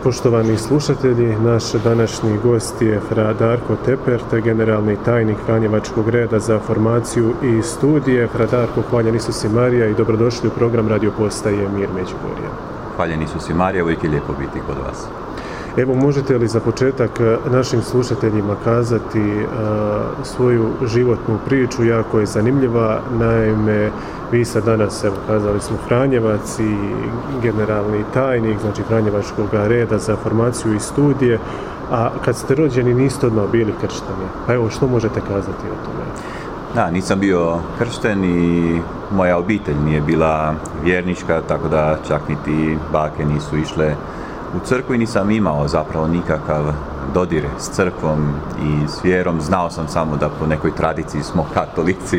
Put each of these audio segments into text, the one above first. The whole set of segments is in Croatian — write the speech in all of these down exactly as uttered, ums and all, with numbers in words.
Poštovani slušatelji, naš današnji gost je fra Darko Tepert, generalni tajnik Franjevačkog reda za formaciju i studije. Fra Darko, hvaljen Isus i Marija i dobrodošli u program radio postaje Mir Međugorje. Hvaljen Isus i Marija, uvijek je lijepo biti kod vas. Evo, možete li za početak našim slušateljima kazati uh, svoju životnu priču, jako je zanimljiva. Naime, vi sad danas, evo, kazali smo Franjevac i generalni tajnik, znači Franjevačkog reda za formaciju i studije, a kad ste rođeni niste odmah bili kršteni. Pa evo, što možete kazati o tome? Da, nisam bio kršten i moja obitelj nije bila vjernička, tako da čak niti bake nisu išle u crkvu i nisam imao zapravo nikakav dodir s crkvom i s vjerom. Znao sam samo da po nekoj tradiciji smo katolici,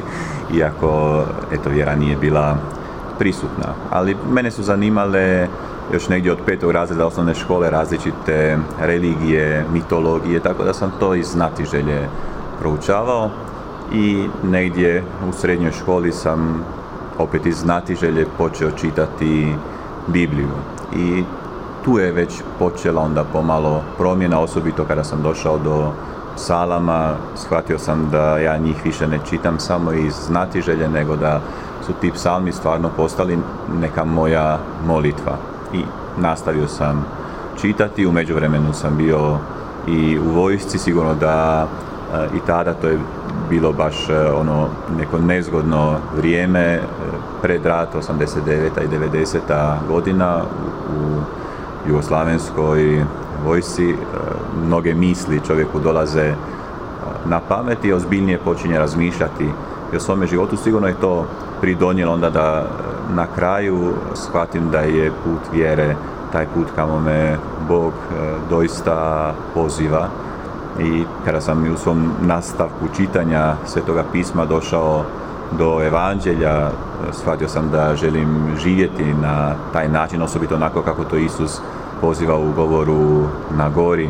iako eto, vjera nije bila prisutna. Ali mene su zanimale još negdje od petog razreda osnovne škole različite religije, mitologije, tako da sam to iz znatiželje proučavao i negdje u srednjoj školi sam opet iz znatiželje počeo čitati Bibliju. I tu je već počela onda pomalo promjena, osobito kada sam došao do psalama. Shvatio sam da ja njih više ne čitam samo iz znatiželje, nego da su ti psalmi stvarno postali neka moja molitva. I nastavio sam čitati, u međuvremenu sam bio i u vojsci, sigurno da i tada to je bilo baš ono neko nezgodno vrijeme pred rat, osamdeset deveta i devedeseta godina u jugoslavenskoj vojsci. Mnoge misli čovjeku dolaze na pamet i ozbiljnije počinje razmišljati o svome životu. Sigurno je to pridonijelo onda da na kraju shvatim da je put vjere taj put kamo me Bog doista poziva. I kada sam u svom nastavku čitanja Svetoga pisma došao do evanđelja, shvatio sam da želim živjeti na taj način, osobito onako kako to Isus poziva u govoru na gori.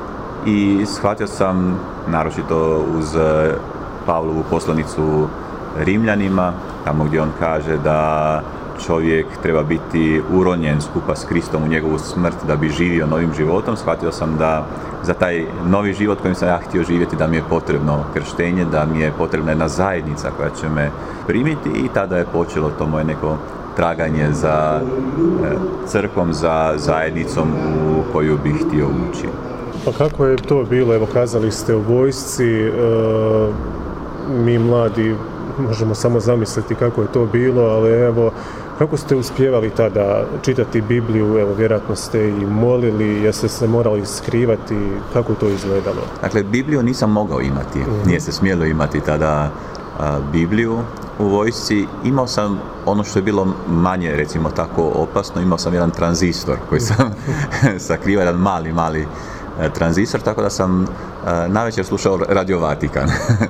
I shvatio sam, naročito uz Pavlovu poslanicu Rimljanima, tamo gdje on kaže da čovjek treba biti uronjen skupa s Kristom u njegovu smrt da bi živio novim životom. Shvatio sam da za taj novi život kojim sam ja htio živjeti, da mi je potrebno krštenje, da mi je potrebna jedna zajednica koja će me primiti, i tada je počelo to moje neko traganje za crkvom, za zajednicom u koju bih htio ući. Pa kako je to bilo? Evo, kazali ste u vojsci, e, mi mladi možemo samo zamisliti kako je to bilo, ali evo, kako ste uspjevali tada čitati Bibliju? Evo, vjerojatno ste i molili, jeste se morali skrivati, kako je to izgledalo? Dakle, Bibliju nisam mogao imati, mm. nije se smjelo imati tada a, Bibliju u vojsci. Imao sam ono što je bilo manje, recimo tako, opasno, imao sam jedan tranzistor koji sam sakrivao, jedan mali, mali a, tranzistor, tako da sam a, navečer slušao Radio Vatikan.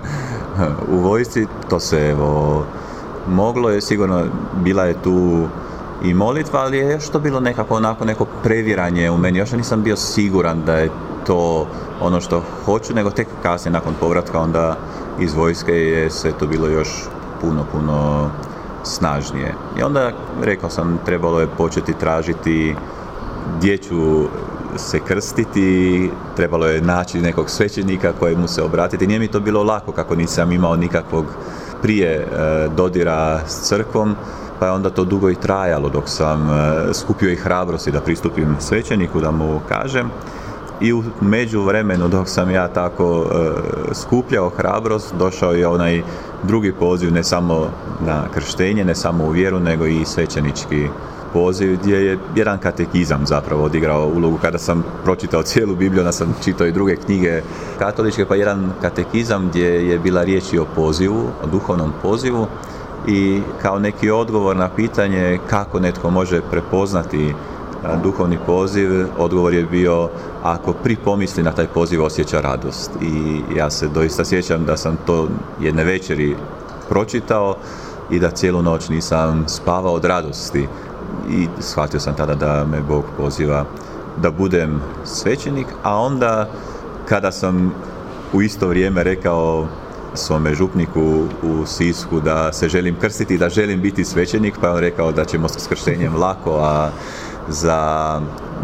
U vojsci to se evo moglo je, sigurno bila je tu i molitva, ali je još to bilo nekako onako neko previranje u meni. Još nisam bio siguran da je to ono što hoću, nego tek kasnije nakon povratka onda iz vojske je sve to bilo još puno, puno snažnije. I onda rekao sam, trebalo je početi tražiti gdje ću se krstiti, trebalo je naći nekog svećenika kojemu se obratiti. Nije mi to bilo lako kako nisam imao nikakvog prije e, dodira s crkvom, pa je onda to dugo i trajalo dok sam e, skupio i hrabrosti da pristupim svećeniku, da mu kažem. I u međuvremenu dok sam ja tako e, skupljao hrabrost, došao je onaj drugi poziv, ne samo na krštenje, ne samo u vjeru, nego i svećenički poziv, gdje je jedan katekizam zapravo odigrao ulogu. Kada sam pročitao cijelu Bibliju, onda sam čitao i druge knjige katoličke, pa jedan katekizam gdje je bila riječ i o pozivu, o duhovnom pozivu, i kao neki odgovor na pitanje kako netko može prepoznati duhovni poziv, odgovor je bio ako pripomisli na taj poziv osjeća radost. I ja se doista sjećam da sam to jedne večeri pročitao i da cijelu noć nisam spavao od radosti. I shvatio sam tada da me Bog poziva da budem svećenik, a onda kada sam u isto vrijeme rekao svome župniku u Sisku da se želim krstiti, da želim biti svećenik, pa je on rekao da ćemo s krštenjem lako, a za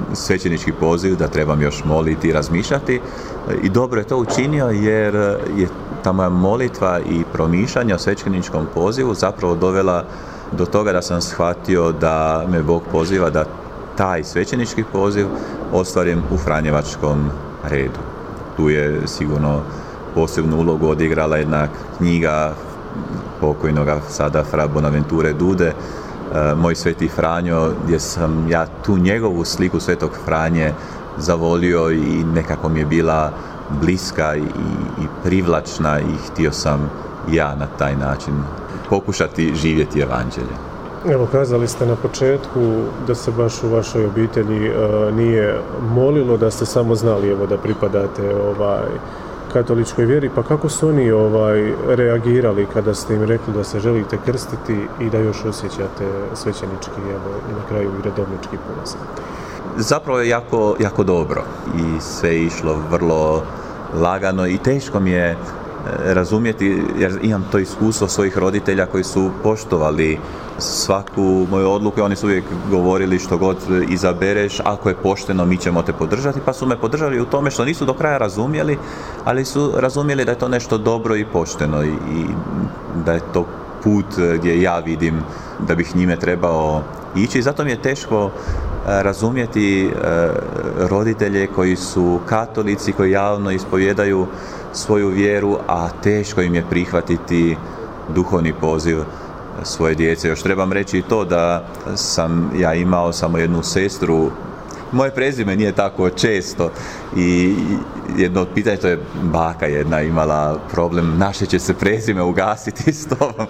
svećenički poziv, da trebam još moliti i razmišljati. I dobro je to učinio jer je ta moja molitva i promišljanja o svećeničkom pozivu zapravo dovela do toga da sam shvatio da me Bog poziva da taj svećenički poziv ostvarim u franjevačkom redu. Tu je sigurno posebnu ulogu odigrala jedna knjiga pokojnoga sada fra Bonaventure Dude, Moj sveti Franjo, gdje sam ja tu njegovu sliku svetog Franje zavolio i nekako mi je bila bliska i, i privlačna i htio sam ja na taj način pokušati živjeti evanđelje. Evo, kazali ste na početku da se baš u vašoj obitelji uh, nije molilo, da ste samo znali evo, da pripadate ovaj, katoličkoj vjeri, pa kako su oni ovaj, reagirali kada ste im rekli da se želite krstiti i da još osjećate svećenički evo, i na kraju i redovnički polazak? Zapravo je jako, jako dobro i sve je išlo vrlo lagano i teško mi je razumjeti, jer imam to iskustvo svojih roditelja koji su poštovali svaku moju odluku i oni su uvijek govorili što god izabereš, ako je pošteno mi ćemo te podržati, pa su me podržali u tome što nisu do kraja razumjeli, ali su razumjeli da je to nešto dobro i pošteno i, i da je to put gdje ja vidim da bih njime trebao ići. Zato mi je teško razumjeti roditelje koji su katolici, koji javno ispovjedaju svoju vjeru, a teško im je prihvatiti duhovni poziv svoje djece. Još trebam reći i to da sam ja imao samo jednu sestru. Moje prezime nije tako često i jedno od pitanja, to je baka jedna imala problem, naše će se prezime ugasiti s tobom.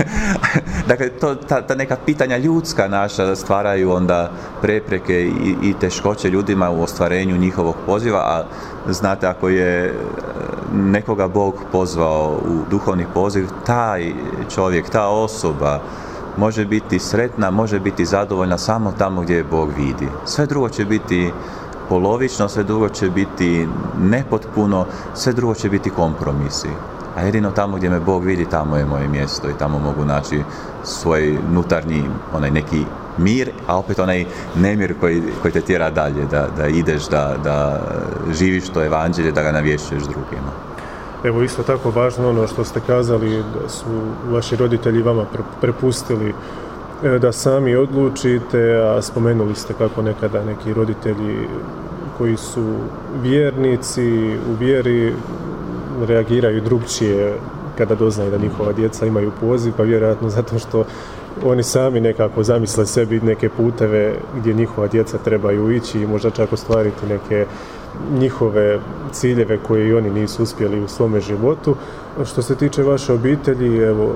Dakle, to, ta, ta neka pitanja ljudska naša stvaraju onda prepreke i, i teškoće ljudima u ostvarenju njihovog poziva, a znate, ako je nekoga Bog pozvao u duhovni poziv, taj čovjek, ta osoba može biti sretna, može biti zadovoljna samo tamo gdje je Bog vidi. Sve drugo će biti polovično, sve drugo će biti nepotpuno, sve drugo će biti kompromisi. A jedino tamo gdje me Bog vidi, tamo je moje mjesto i tamo mogu naći svoj unutarnji, onaj neki mir, a opet onaj nemir koji, koji te tjera dalje, da, da ideš, da, da živiš to evanđelje, da ga navješćuješ drugima. Evo, isto tako važno ono što ste kazali, da su vaši roditelji vama prepustili da sami odlučite, a spomenuli ste kako nekada neki roditelji koji su vjernici u vjeri reagiraju drugčije kada doznaju da njihova djeca imaju poziv, pa vjerojatno zato što oni sami nekako zamisle sebi neke puteve gdje njihova djeca trebaju ići i možda čak ostvariti neke njihove ciljeve koje i oni nisu uspjeli u svome životu. Što se tiče vaše obitelji, evo,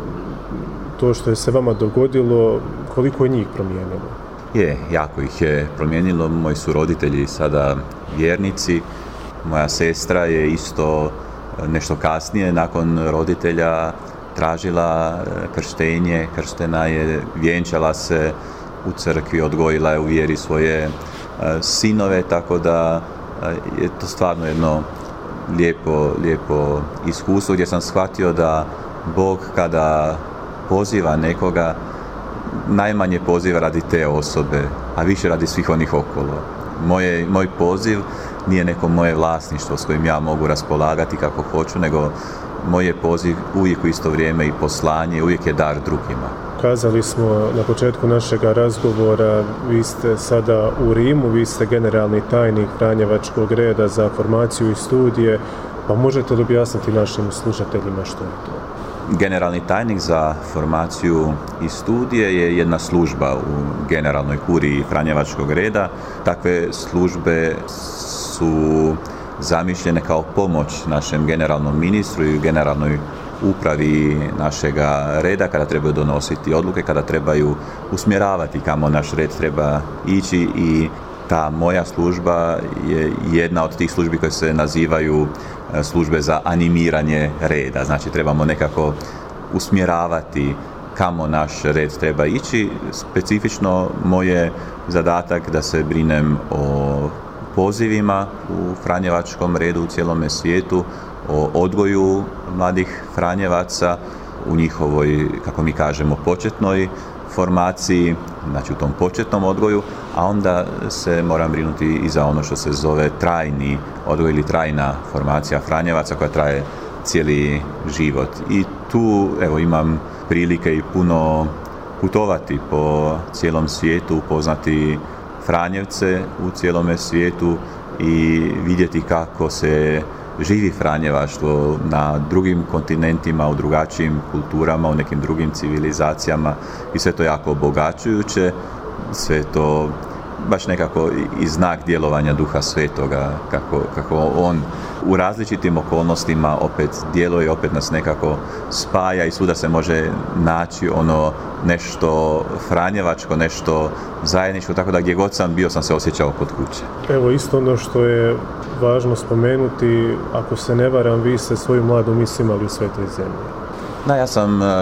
to što je se vama dogodilo, koliko je njih promijenilo? Je, jako ih je promijenilo. Moji su roditelji sada vjernici. Moja sestra je isto nešto kasnije, nakon roditelja, tražila krštenje. Krštena je, vjenčala se u crkvi, odgojila je u vjeri svoje sinove, tako da je to stvarno jedno lijepo, lijepo iskustvo gdje sam shvatio da Bog kada poziva nekoga, najmanje poziva radi te osobe, a više radi svih onih okolo. Moje, moj poziv nije neko moje vlasništvo s kojim ja mogu raspolagati kako hoću, nego moj je poziv uvijek u isto vrijeme i poslanje, uvijek je dar drugima. Kazali smo na početku našeg razgovora, vi ste sada u Rimu, vi ste generalni tajnik Franjevačkog reda za formaciju i studije, pa možete li objasniti našim slušateljima što je to? Generalni tajnik za formaciju i studije je jedna služba u generalnoj kuriji Franjevačkog reda. Takve službe su zamišljene kao pomoć našem generalnom ministru i generalnoj upravi našega reda kada trebaju donositi odluke, kada trebaju usmjeravati kamo naš red treba ići, i ta moja služba je jedna od tih službi koje se nazivaju službe za animiranje reda. Znači, trebamo nekako usmjeravati kamo naš red treba ići. Specifično moj je zadatak da se brinem o pozivima u Franjevačkom redu u cijelome svijetu, o odgoju mladih Franjevaca u njihovoj, kako mi kažemo, početnoj formaciji, znači u tom početnom odgoju, a onda se moram brinuti i za ono što se zove trajni odgoj ili trajna formacija Franjevaca koja traje cijeli život. I tu evo imam prilike i puno putovati po cijelom svijetu, upoznati Franjevce u cijelome svijetu i vidjeti kako se živi franjevaštvo na drugim kontinentima, u drugačijim kulturama, u nekim drugim civilizacijama i sve to jako obogaćujuće, sve to baš nekako i znak djelovanja Duha Svetoga, kako, kako on u različitim okolnostima opet djeluje i opet nas nekako spaja i svuda se može naći ono nešto franjevačko, nešto zajedničko, tako da gdje god sam bio sam se osjećao kod kuće. Evo isto ono što je važno spomenuti, ako se ne varam, vi ste svoju mladu misiju imali u Svetoj zemlji. Da, ja sam uh,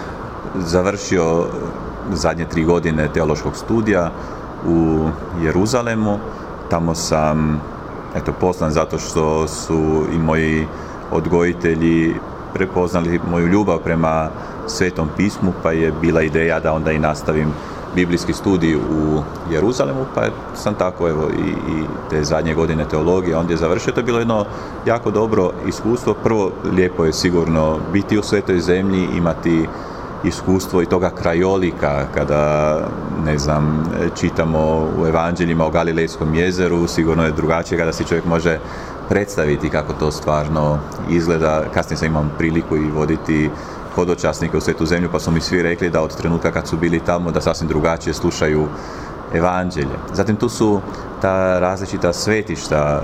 završio zadnje tri godine teološkog studija u Jeruzalemu. Tamo sam eto, poslan zato što su i moji odgojitelji prepoznali moju ljubav prema Svetom pismu, pa je bila ideja da onda i nastavim biblijski studij u Jeruzalemu, pa sam tako evo i, i te zadnje godine teologije ondje završio. To je bilo jedno jako dobro iskustvo. Prvo, lijepo je sigurno biti u Svetoj zemlji, imati iskustvo i toga krajolika, kada, ne znam, čitamo u evanđeljima o Galilejskom jezeru, sigurno je drugačije kada si čovjek može predstaviti kako to stvarno izgleda. Kasnije sam imam priliku i voditi hodočasnike u Svetu zemlju, pa su mi svi rekli da od trenutka kad su bili tamo da sasvim drugačije slušaju evanđelje. Zatim tu su ta različita svetišta,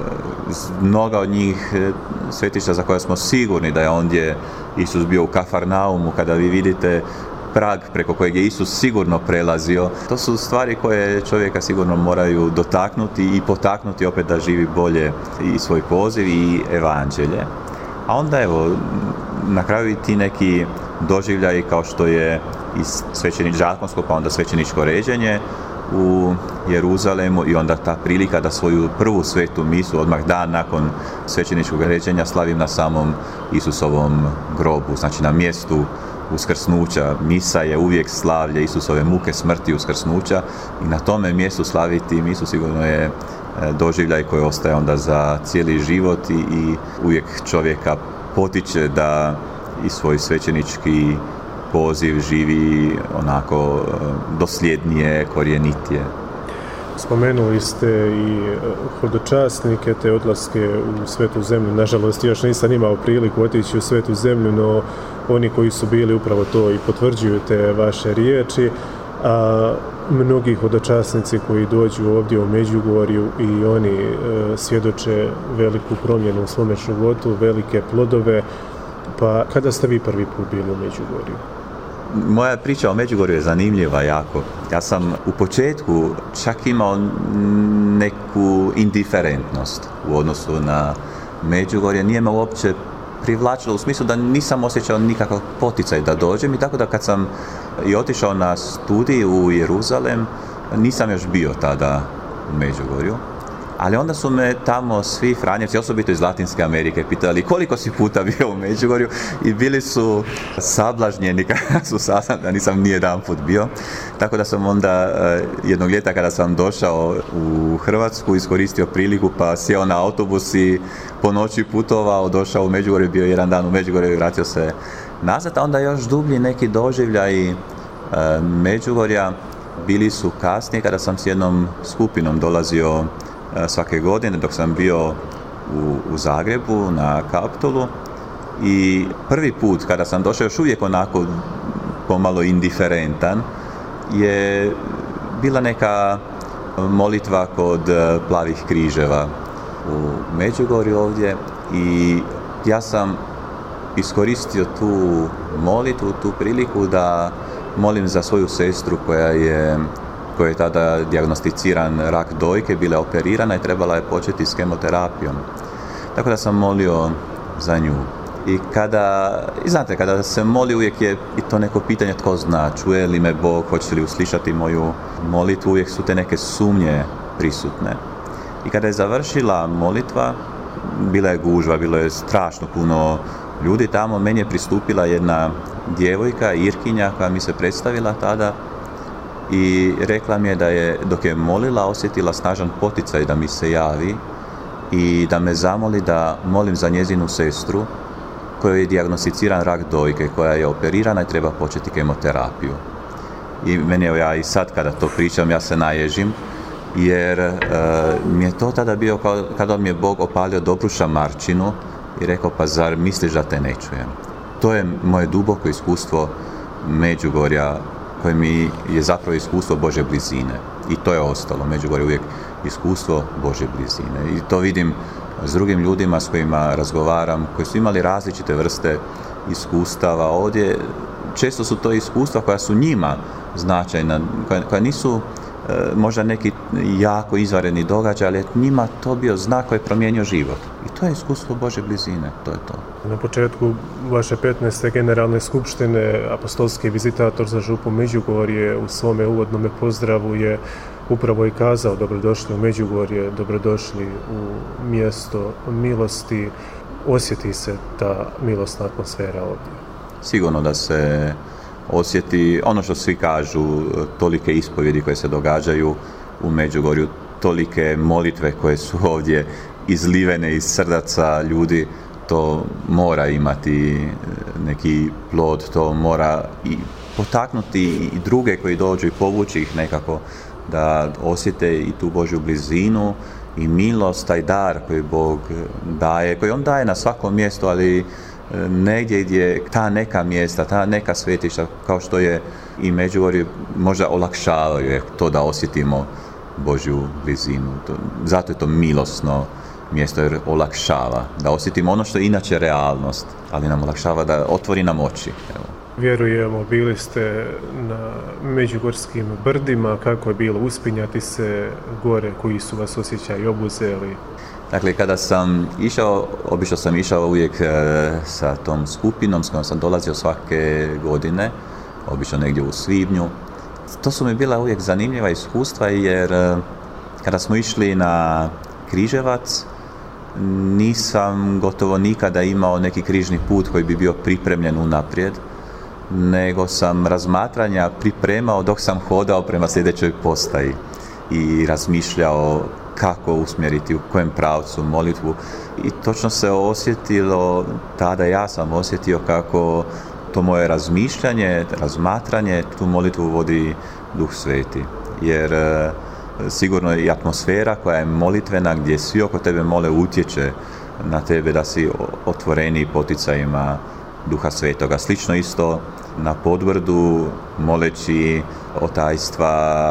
mnoga od njih svetišta za koja smo sigurni da je ondje Isus bio u Kafarnaumu, kada vi vidite prag preko kojeg je Isus sigurno prelazio. To su stvari koje čovjeka sigurno moraju dotaknuti i potaknuti opet da živi bolje i svoj poziv i evanđelje. A onda evo, na kraju i ti neki doživljaji kao što je i svećeničko žakonsko, pa onda svećeničko ređenje u Jeruzalemu i onda ta prilika da svoju prvu svetu misu odmah dan nakon svećeničkog ređenja slavim na samom Isusovom grobu, znači na mjestu uskrsnuća. Misa je uvijek slavlje Isusove muke, smrti, uskrsnuća i na tome mjestu slaviti misu sigurno je doživljaj koji ostaje onda za cijeli život i, i uvijek čovjeka potiče da i svoj svećenički poziv živi onako dosljednije, korjenitije. Spomenuli ste i hodočasnike te odlaske u Svetu zemlju. Nažalost, još nisam imao priliku otići u Svetu zemlju, no oni koji su bili upravo to i potvrđuju te vaše riječi. A mnogi hodočasnici koji dođu ovdje u Međugorju i oni e, svjedoče veliku promjenu u svome životu, velike plodove. Pa kada ste vi prvi put bili u Međugorju? Moja priča o Međugorju je zanimljiva jako. Ja sam u početku čak imao neku indiferentnost u odnosu na Međugorje. Nije me uopće privlačilo u smislu da nisam osjećao nikakav poticaj da dođem i tako da kad sam i otišao na studij u Jeruzalem, nisam još bio tada u Međugorju. Ali onda su me tamo svi Franjevci, osobito iz Latinske Amerike, pitali koliko si puta bio u Međugorju i bili su sablažnjeni kada su saznali da nisam nijedan put bio. Tako da sam onda jednog ljeta kada sam došao u Hrvatsku iskoristio priliku pa sjeo na autobus i po noći putovao, došao u Međugorju, bio jedan dan u Međugorju i vratio se nazad. A onda još dublji neki doživljaj Međugorja bili su kasnije kada sam s jednom skupinom dolazio svake godine dok sam bio u, u Zagrebu na Kaptolu i prvi put kada sam došao još uvijek onako pomalo indiferentan je bila neka molitva kod Plavih križeva u Međugorju ovdje i ja sam iskoristio tu molitvu, tu priliku da molim za svoju sestru koja je koja je tada dijagnosticiran rak dojke, bila je operirana i trebala je početi s kemoterapijom. Tako da sam molio za nju. I kada, i znate, kada se moli uvijek je i to neko pitanje tko zna, čuje li me Bog, hoće li uslišati moju molitvu, uvijek su te neke sumnje prisutne. I kada je završila molitva, bila je gužva, bilo je strašno puno ljudi tamo. Meni je pristupila jedna djevojka, Irkinja, koja mi se predstavila tada i rekla mi je da je, dok je molila, osjetila snažan poticaj da mi se javi i da me zamoli da molim za njezinu sestru kojoj je dijagnosticiran rak dojke, koja je operirana i treba početi kemoterapiju. I meni, evo, ja i sad kada to pričam, ja se naježim, jer e, mi je to tada bio kao kada mi je Bog opalio dobru šamarčinu i rekao, pa zar misliš da te ne čujem? To je moje duboko iskustvo Međugorja, koje mi je zapravo iskustvo Božje blizine. I to je ostalo. Međugorje je uvijek iskustvo Božje blizine. I to vidim s drugim ljudima s kojima razgovaram, koji su imali različite vrste iskustava. Ovdje često su to iskustva koja su njima značajna, koja, koja nisu e, možda neki jako izvanredni događaj, ali je njima to bio znak koji je promijenio život. I to je iskustvo Božje blizine, to je to. Na početku vaše petnaeste generalne skupštine apostolski vizitator za župu Međugorje u svome uvodnome pozdravu je upravo i kazao: dobrodošli u Međugorje, dobrodošli u mjesto milosti. Osjeti se ta milosna atmosfera ovdje? Sigurno da se osjeti ono što svi kažu, tolike ispovjedi koje se događaju u Međugorju, tolike molitve koje su ovdje izlivene iz srdaca ljudi. To mora imati neki plod, to mora i potaknuti i druge koji dođu i povući ih nekako da osjete i tu Božju blizinu i milost, taj dar koji Bog daje, koji on daje na svakom mjestu, ali negdje gdje ta neka mjesta, ta neka svetišta, kao što je i Međugorje, možda olakšavaju to da osjetimo Božju blizinu. To, zato je to milosno mjesto, jer olakšava da osjetimo ono što je inače realnost, ali nam olakšava da otvori nam oči. Evo. Vjerujemo, bili ste na međugorskim brdima, kako je bilo uspinjati se gore, koji su vas osjećaji obuzeli? Dakle, kada sam išao, obično sam išao uvijek e, sa tom skupinom s kojom sam dolazio svake godine, obično negdje u svibnju. To su mi bila uvijek zanimljiva iskustva, jer e, kada smo išli na Križevac, nisam gotovo nikada imao neki križni put koji bi bio pripremljen unaprijed, nego sam razmatranja pripremao dok sam hodao prema sljedećoj postaji i razmišljao kako usmjeriti, u kojem pravcu molitvu. I točno se osjetilo, tada ja sam osjetio kako to moje razmišljanje, razmatranje, tu molitvu vodi Duh Sveti. Jer e, sigurno je i atmosfera koja je molitvena, gdje svi oko tebe mole, utječe na tebe da si otvoreniji poticajima Duha Svetoga. Slično isto na Podvrdu, moleći otajstva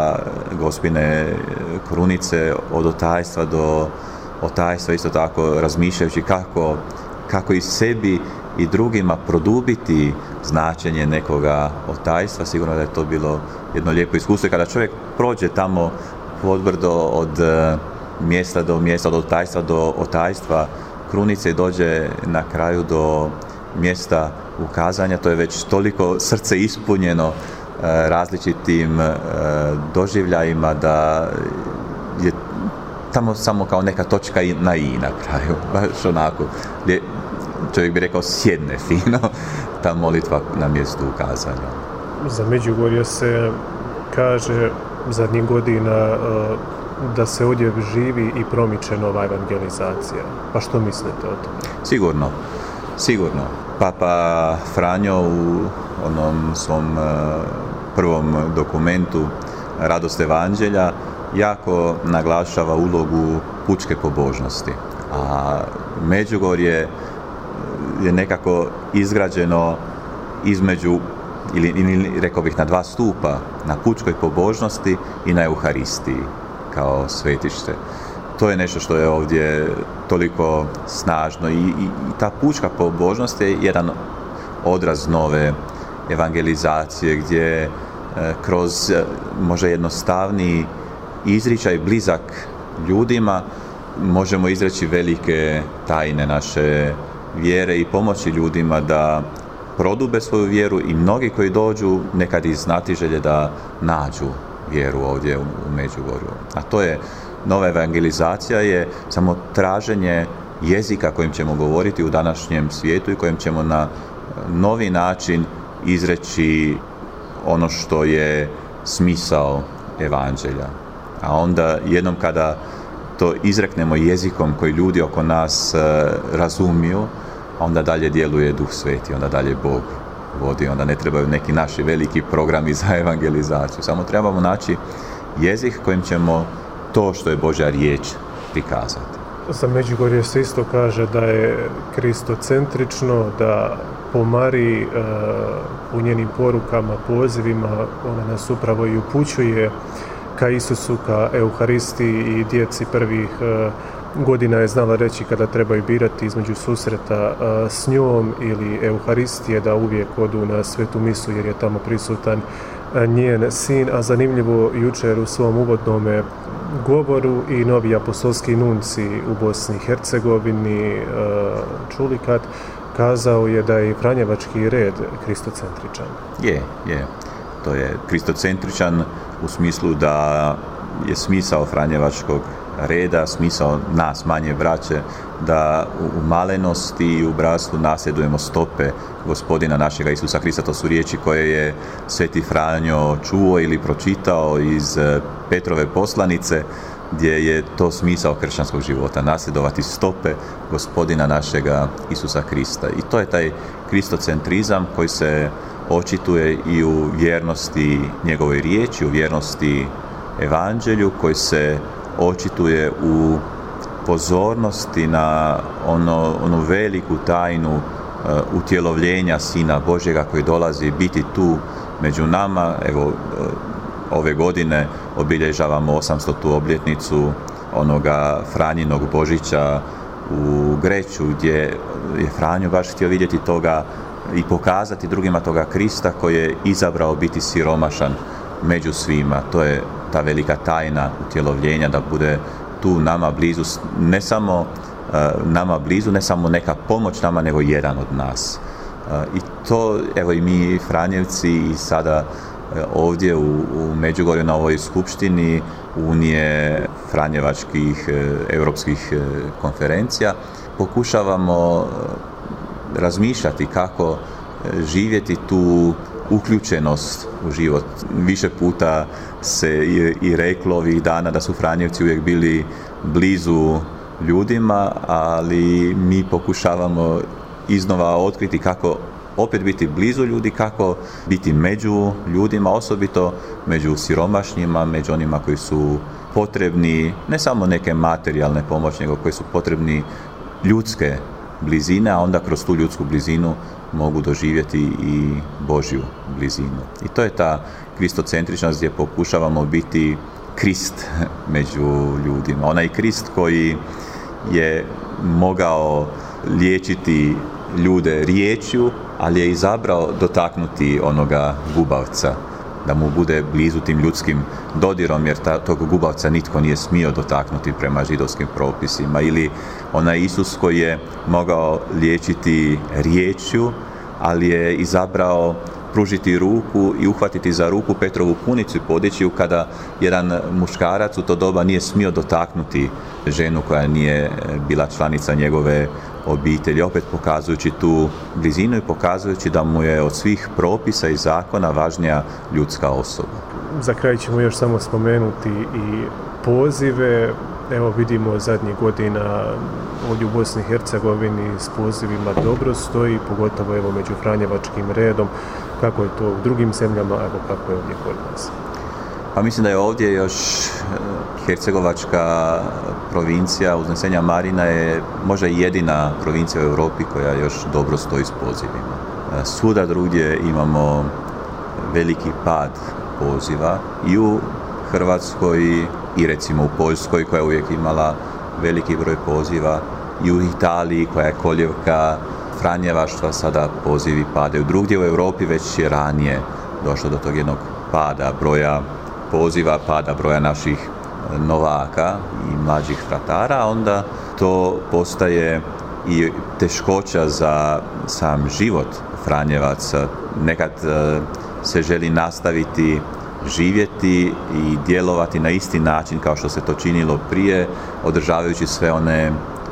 Gospine krunice, od otajstva do otajstva, isto tako razmišljajući kako, kako i sebi i drugima produbiti značenje nekoga otajstva. Sigurno da je to bilo jedno lijepo iskustvo. Kada čovjek prođe tamo Podbrdo od mjesta do mjesta, od otajstva do otajstva krunice i dođe na kraju do mjesta ukazanja, to je već toliko srce ispunjeno e, različitim e, doživljajima da je tamo samo kao neka točka na i na kraju, baš onako, gdje čovjek bi rekao sjedne fino ta molitva na mjestu ukazanja. Za Međugorje se kaže zadnjih godina e, da se ovdje živi i promiče nova evangelizacija. Pa što mislite o tome? Sigurno, sigurno. Papa Franjo u onom svom prvom dokumentu Radost evanđelja jako naglašava ulogu pučke pobožnosti. A Međugorje je nekako izgrađeno između, ili, ili rekao bih na dva stupa, na pučkoj pobožnosti i na Euharistiji kao svetište. To je nešto što je ovdje toliko snažno i, i, i ta pučka pobožnost je jedan odraz nove evangelizacije gdje e, kroz e, možda jednostavniji izričaj, blizak ljudima, možemo izreći velike tajne naše vjere i pomoći ljudima da prodube svoju vjeru, i mnogi koji dođu nekad iz znatiželje da nađu vjeru ovdje u, u Međugorju. A to je nova evangelizacija, je samo traženje jezika kojim ćemo govoriti u današnjem svijetu i kojim ćemo na novi način izreći ono što je smisao evanđelja. A onda jednom kada to izreknemo jezikom koji ljudi oko nas uh, razumiju, onda dalje djeluje Duh Sveti, onda dalje Bog vodi, onda ne trebaju neki naši veliki programi za evangelizaciju. Samo trebamo naći jezik kojim ćemo to što je Božja riječ prikazati. Za Međugorje se isto kaže da je kristocentrično, da po Mariji uh, u njenim porukama, pozivima, ona nas upravo i upućuje ka Isusu, ka Euharistiji i djeci prvih uh, godina je znala reći kada trebaju birati između susreta uh, s njom ili Euharistije, da uvijek odu na svetu misu jer je tamo prisutan uh, njen sin. A zanimljivo, jučer u svom uvodnome govoru i novi apostolski nunci u Bosni i Hercegovini uh, Čulikat kazao je da je Franjevački red kristocentričan. Je, je. To je kristocentričan u smislu da je smisao Franjevačkog reda, smisao nas, manje braće, da u malenosti i u bratstvu nasljedujemo stope Gospodina našega Isusa Krista. To su riječi koje je Sveti Franjo čuo ili pročitao iz Petrove poslanice, gdje je to smisao kršćanskog života, nasljedovati stope Gospodina našega Isusa Krista. I to je taj kristocentrizam koji se očituje i u vjernosti njegovoj riječi, u vjernosti evanđelju, koji se očituje u pozornosti na ono, onu veliku tajnu uh, utjelovljenja Sina Božjega koji dolazi biti tu među nama. Evo, uh, ove godine obilježavamo osamstotu obljetnicu onoga Franjinog Božića u Greću, gdje je Franjo baš htio vidjeti toga i pokazati drugima toga Krista koji je izabrao biti siromašan među svima. To je ta velika tajna utjelovljenja, da bude tu nama blizu, ne samo uh, nama blizu, ne samo neka pomoć nama, nego jedan od nas. Uh, I to, evo i mi Franjevci i sada uh, ovdje u, u Međugorju na ovoj skupštini Unije Franjevačkih uh, europskih uh, konferencija pokušavamo uh, razmišljati kako živjeti tu uključenost u život. Više puta se i, i reklo ovih dana da su Franjevci uvijek bili blizu ljudima, ali mi pokušavamo iznova otkriti kako opet biti blizu ljudi, kako biti među ljudima, osobito među siromašnjima, među onima koji su potrebni ne samo neke materijalne pomoći, nego koji su potrebni ljudske blizine, a onda kroz tu ljudsku blizinu mogu doživjeti i Božju blizinu. I to je ta kristocentričnost gdje pokušavamo biti Krist među ljudima. Onaj Krist koji je mogao liječiti ljude riječju, ali je izabrao dotaknuti onoga gubavca, da mu bude blizu tim ljudskim dodirom, jer ta, tog gubavca nitko nije smio dotaknuti prema židovskim propisima. Ili onaj Isus koji je mogao liječiti riječju, ali je izabrao pružiti ruku i uhvatiti za ruku Petrovu punicu i podići ju kada jedan muškarac u to doba nije smio dotaknuti ženu koja nije bila članica njegove obitelji, opet pokazujući tu blizinu i pokazujući da mu je od svih propisa i zakona važnija ljudska osoba. Za kraj ćemo još samo spomenuti i pozive. Evo vidimo zadnjih godina ovdje u Bosni i Hercegovini s pozivima dobro stoji, pogotovo evo među Franjevačkim redom. Kako je to u drugim zemljama, evo kako je ovdje kod nas? Pa mislim da je ovdje još Hercegovačka provincija Uznesenja Marina je možda jedina provincija u Europi koja još dobro stoji s pozivima. Svuda drugdje imamo veliki pad poziva i u Hrvatskoj i recimo u Poljskoj koja je uvijek imala veliki broj poziva, i u Italiji koja je koljevka franjevaštva, sada pozivi padaju. Drugdje u Europi već je ranije došlo do tog jednog pada broja poziva, pada broja naših novaka i mlađih fratara, a onda to postaje i teškoća za sam život Franjevaca. Nekad uh, se želi nastaviti živjeti i djelovati na isti način kao što se to činilo prije, održavajući sve one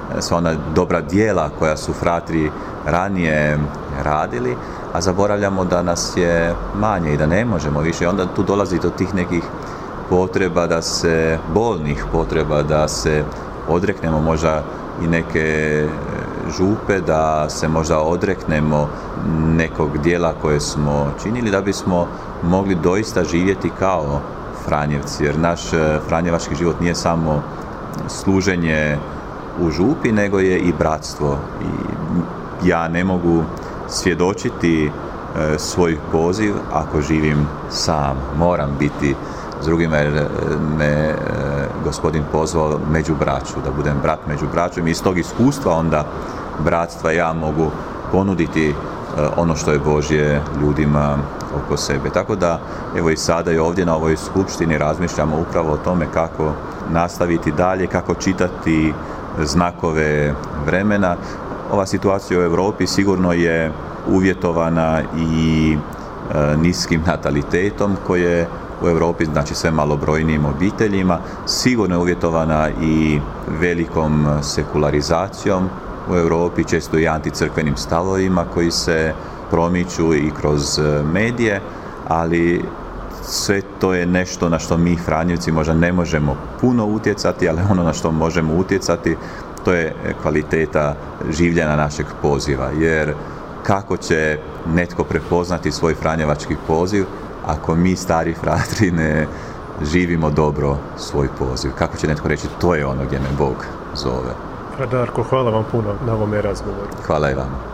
sva ona dobra djela koja su fratri ranije radili, a zaboravljamo da nas je manje i da ne možemo više. Onda tu dolazi do tih nekih potreba da se, bolnih potreba da se odreknemo možda i neke župe, da se možda odreknemo nekog dijela koje smo činili da bismo mogli doista živjeti kao Franjevci, jer naš franjevački život nije samo služenje u župi, nego je i bratstvo. I ja ne mogu svjedočiti e, svoj poziv ako živim sam. Moram biti s drugima, jer me e, Gospodin pozvao među braću, da budem brat među braćom. I iz tog iskustva onda bratstva ja mogu ponuditi e, ono što je Božje ljudima oko sebe. Tako da, evo i sada i ovdje na ovoj skupštini razmišljamo upravo o tome kako nastaviti dalje, kako čitati znakove vremena. Ova situacija u Europi sigurno je uvjetovana i e, niskim natalitetom koje u Europi, znači sve malobrojnijim obiteljima, sigurno je uvjetovana i velikom sekularizacijom u Europi, često i anticrkvenim stavovima koji se promiču i kroz medije, ali sve to je nešto na što mi Franjevci možda ne možemo puno utjecati, ali ono na što možemo utjecati to je kvaliteta življenja našeg poziva, jer kako će netko prepoznati svoj franjevački poziv ako mi stari fratri ne živimo dobro svoj poziv? Kako će netko reći to je ono gdje me Bog zove? Darko, hvala vam puno na ovome razgovoru. Hvala i vama.